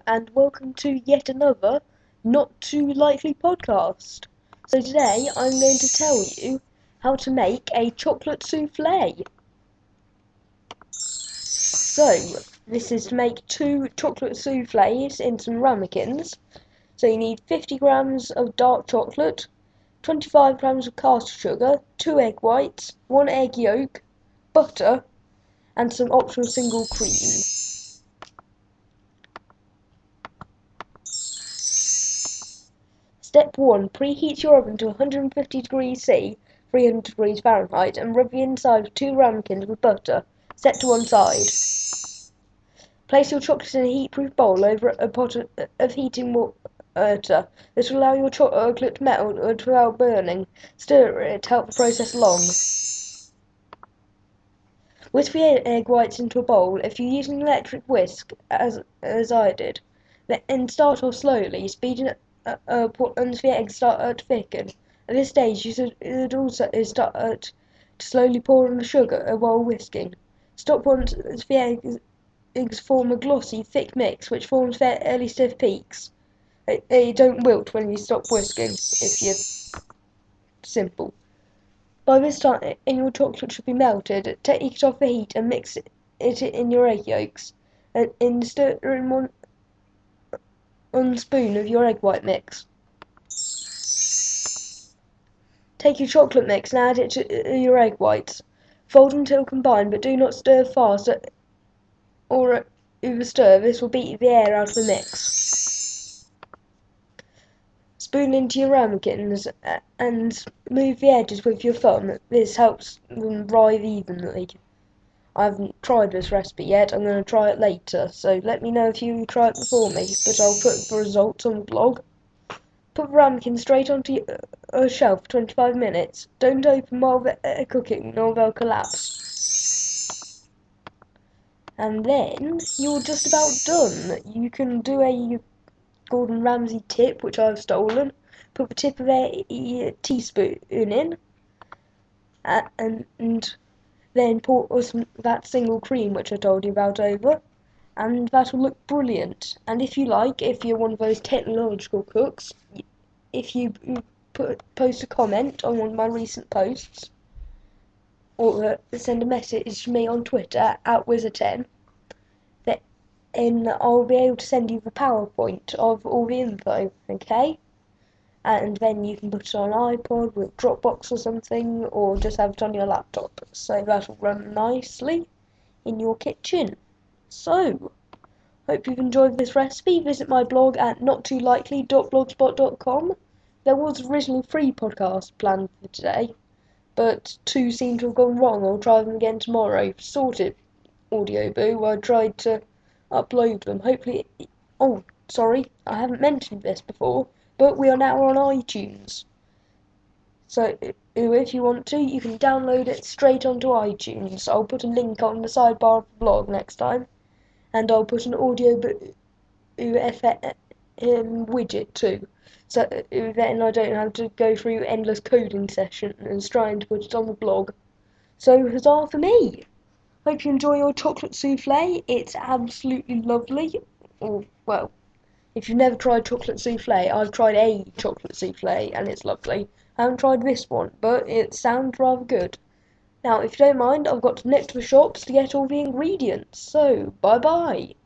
and welcome to yet another Not Too Likely podcast. So today I'm going to tell you how to make a chocolate souffle. So this is to make 2 chocolate souffles in some ramekins. So you need 50 grams of dark chocolate, 25 grams of caster sugar, 2 egg whites, 1 egg yolk, butter, and some optional single cream. Step 1. Preheat your oven to 150 degrees C, 300 degrees Fahrenheit, and rub the inside of 2 ramekins with butter. Set to one side. Place your chocolate in a heat-proof bowl over a pot of heating water. This will allow your chocolate to melt without burning. Stir it to help the process along. Whisk the egg whites into a bowl. If you use an electric whisk, as I did, then start off slowly, speeding up once the eggs start to thicken. At this stage, you should also start to slowly pour in the sugar while whisking. Stop once the eggs form a glossy, thick mix, which forms fairly stiff peaks. They don't wilt when you stop whisking, if you're simple. By this time, your chocolate should be melted. Take it off the heat and mix it in your egg yolks. And stir in one spoon of your egg white mix. Take your chocolate mix and add it to your egg whites. Fold until combined, but do not stir fast or overstir. This will beat the air out of the mix. Spoon into your ramekins and move the edges with your thumb. This helps them rise evenly. I haven't tried this recipe yet. I'm going to try it later, so let me know if you try it before me, but I'll put the results on the blog. Put the ramekin straight onto a shelf for 25 minutes. Don't open while they're cooking, or they'll collapse. And then you're just about done. You can do a Gordon Ramsay tip, which I've stolen. Put the tip of a teaspoon in, and then pour that single cream which I told you about over, and that will look brilliant. And if you like, if you're one of those technological cooks, if you post a comment on one of my recent posts, or send a message to me on Twitter @Wizard10, then I'll be able to send you the PowerPoint of all the info, okay? And then you can put it on an iPod with Dropbox or something, or just have it on your laptop, so that'll run nicely in your kitchen. So, hope you've enjoyed this recipe. Visit my blog at nottoolikely.blogspot.com. There was originally 3 podcasts planned for today, but 2 seem to have gone wrong. I'll try them again tomorrow. Sorted, Audio Boo. I tried to upload them. Hopefully. Oh, sorry, I haven't mentioned this before, but we are now on iTunes. So if you want to, you can download it straight onto iTunes. I'll put a link on the sidebar of the blog next time, and I'll put an audio widget too, so then I don't have to go through endless coding sessions trying to put it on the blog. So huzzah for me! Hope you enjoy your chocolate souffle. It's absolutely lovely. Or, well, if you've never tried chocolate souffle, I've tried a chocolate souffle and it's lovely. I haven't tried this one, but it sounds rather good. Now, if you don't mind, I've got to nip to the shops to get all the ingredients. So, bye bye.